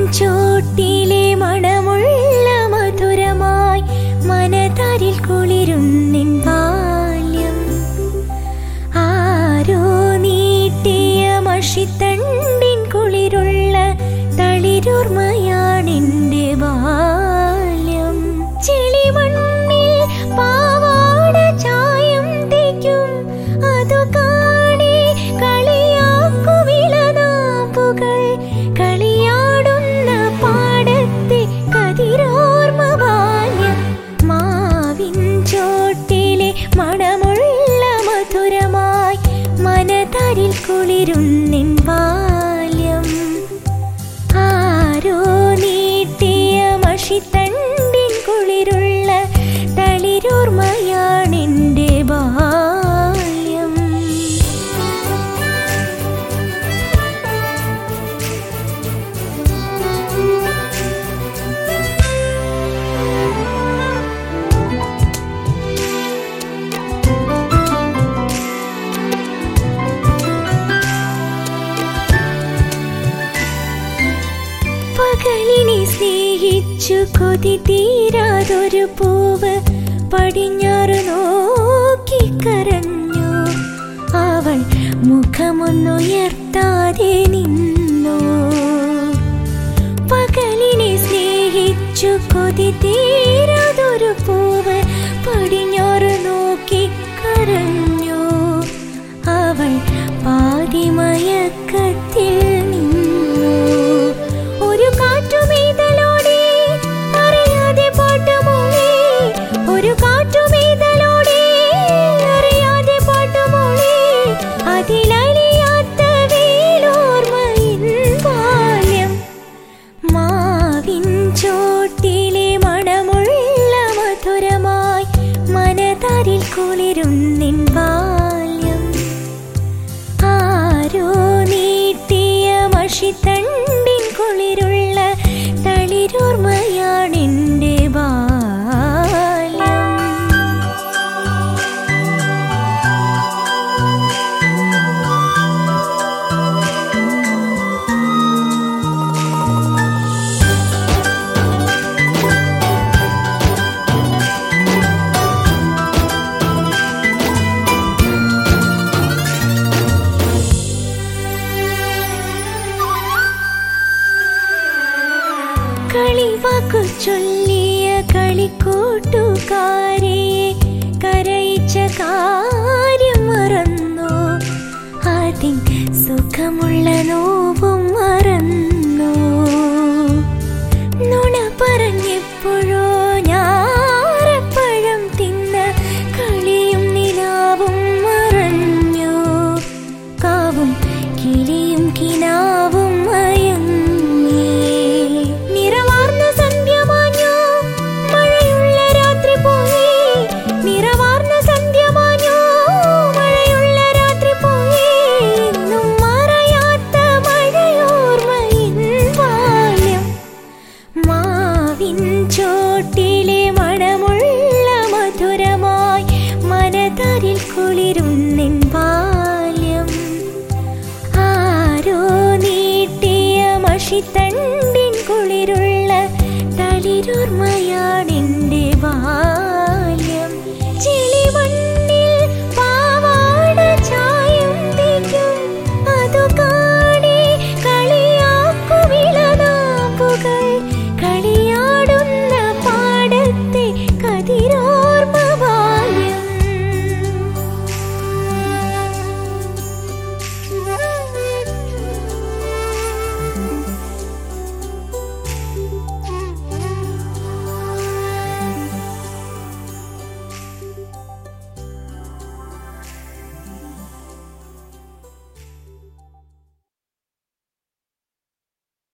ചോട്ടിലെ മണമുള്ള മധുരമായി മനതാരിൽ കുളിരുന്നിൻ ബാല്യം. ആരോ നീട്ടിയ മഷിത്തണ്ടിൻ കുളിരുള്ള തളിരോർമ്മയാണെന്റെ ബാല്യം. ചെളിമണ്ണിൽ പാവാട ചായം തേക്കും അതു കാണേ കളിയാക്കുവിളനാമ്പുകൾ. കളിയാടുന്ന പാടത്തെ കതിരോർമ്മ ബാല്യം. മാവിൻ ചോട്ടിലെ മണമുള്ള മധുരമായി മനതാരിൽ കുളിരുന്നിൻ ബാല്യം. ആരോ നീട്ടിയ മഷിത്തണ്ടിൻ കുളിരുള്ള തളിരോർമ്മയാണെന്റെ ബാല്യം. പകലിനെ സ്നേഹിച്ചു കൊതി തീരാതൊരു പൂവ് പടിഞ്ഞാറ് നോക്കി കരഞ്ഞു. അവൾ മുഖമൊന്നുയർത്താതെ നിന്നു. പകലിനെ സ്നേഹിച്ചു കൊതി തീരാതൊരു പൂവ് പടിഞ്ഞാറ് നോക്കി കരഞ്ഞു. അവൾ പാതിമയക്കത്തിൽ നിന്നു. ഒരു കാറ്റുമെയ്തലോടെ അറിയാതെ പാട്ടുമൂളി. ഒരു കാറ്റുമെയ്തലോടെ അറിയാതെ പാട്ടുമൂളി. അതിലലിയാത്ത വേലോർമ്മയിൻ ബാല്യം. മാവിൻ ചോട്ടിലെ മണമുള്ള മധുരമായി മനതാരിൽ കുളിരുന്നിൻ ബാല്യം. ആരോ നീട്ടിയ മഷിത്തണ്ടിൻ കുളിരുള്ള തളിരോർമ്മയാണെന്റെ ബാല്യം. കളിവാക്കു ചൊല്ലിയ കളിക്കൂട്ടുകാരെ കരയിച്ച കാര്യം മറന്നു. അതിൻ സുഖമുള്ള നോവും മറന്നു. നുണ പറഞ്ഞെപ്പോഴോ ഞാറപ്പഴം തിന്ന കളിയും നിലാവും മറഞ്ഞു. കാവും കിളിയും കിനാവും മയങ്ങി. നിറവാർന്ന സന്ധ്യ മാഞ്ഞു മഴയുള്ള രാത്രി പോയി. നിറവാർന്ന സന്ധ്യ മാഞ്ഞു മഴയുള്ള രാത്രി പോയി. എന്നും മറയാത്ത മഴയോർമ്മയിൻ ബാല്യം. മാവിൻ ചോട്ടിലെ മണമുള്ള മധുരമായി മനതാരിൽ കുളിരുന്നിൻ ബാല്യം. ആരോ നീട്ടിയ മഷിത്തണ്ട്